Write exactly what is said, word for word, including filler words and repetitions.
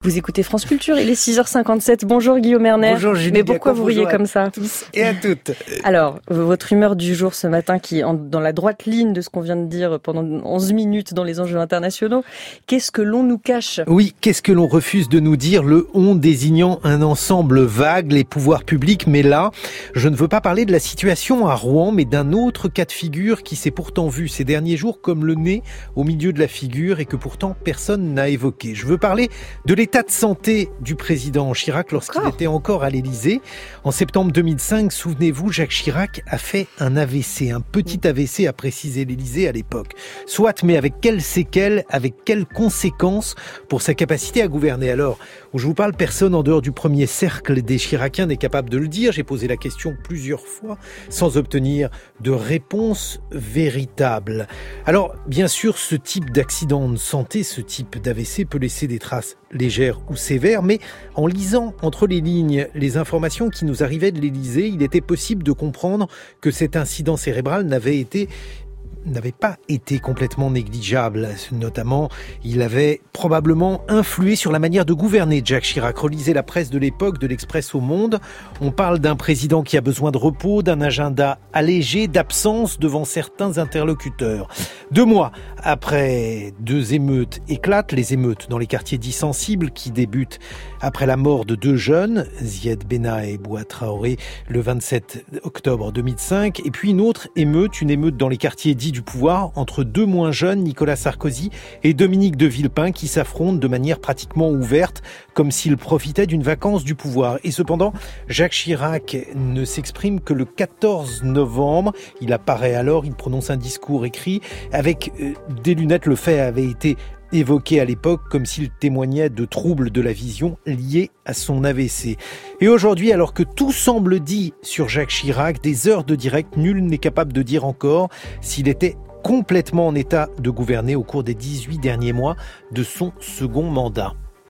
Vous écoutez France Culture, il est six heures cinquante-sept. Bonjour Guillaume Erner. Bonjour Julie. Mais pourquoi vous riez comme ça? À tous et à toutes. Alors, votre humeur du jour ce matin, qui est dans la droite ligne de ce qu'on vient de dire pendant onze minutes dans les enjeux internationaux, qu'est-ce que l'on nous cache? Oui, qu'est-ce que l'on refuse de nous dire? Le on désignant un ensemble vague, les pouvoirs publics. Mais là, je ne veux pas parler de la situation à Rouen, mais d'un autre cas de figure qui s'est pourtant vu ces derniers jours comme le nez au milieu de la figure et que pourtant personne n'a évoqué. Je veux parler de l'état de santé du président Chirac lorsqu'il était encore à l'Élysée. En septembre deux mille cinq, souvenez-vous, Jacques Chirac a fait un A V C, un petit A V C a précisé l'Élysée à l'époque. Soit, mais avec quelles séquelles, avec quelles conséquences pour sa capacité à gouverner? Alors, où je vous parle, personne en dehors du premier cercle des Chiraciens n'est capable de le dire. J'ai posé la question plusieurs fois sans obtenir de réponse véritable. Alors, bien sûr, ce type d'accident de santé, ce type d'A V C peut laisser des traces légères ou sévères, mais en lisant entre les lignes les informations qui nous arrivaient de l'Élysée, il était possible de comprendre que cet incident cérébral n'avait été n'avait pas été complètement négligeable. Notamment, il avait probablement influé sur la manière de gouverner de Jacques Chirac. Relisez la presse de l'époque, de l'Express au Monde. On parle d'un président qui a besoin de repos, d'un agenda allégé, d'absence devant certains interlocuteurs. Deux mois après, deux émeutes éclatent, les émeutes dans les quartiers dits sensibles qui débutent après la mort de deux jeunes, Zied Benna et Bouba Traoré, le vingt-sept octobre deux mille cinq, et puis une autre émeute, une émeute dans les quartiers dits du pouvoir, entre deux moins jeunes, Nicolas Sarkozy et Dominique de Villepin, qui s'affrontent de manière pratiquement ouverte, comme s'ils profitaient d'une vacance du pouvoir. Et cependant, Jacques Chirac ne s'exprime que le quatorze novembre. Il apparaît alors, il prononce un discours écrit avec euh, des lunettes. Le fait avait été évoqué à l'époque comme s'il témoignait de troubles de la vision liés à son A V C. Et aujourd'hui, alors que tout semble dit sur Jacques Chirac, des heures de direct, nul n'est capable de dire encore s'il était complètement en état de gouverner au cours des dix-huit derniers mois de son second mandat.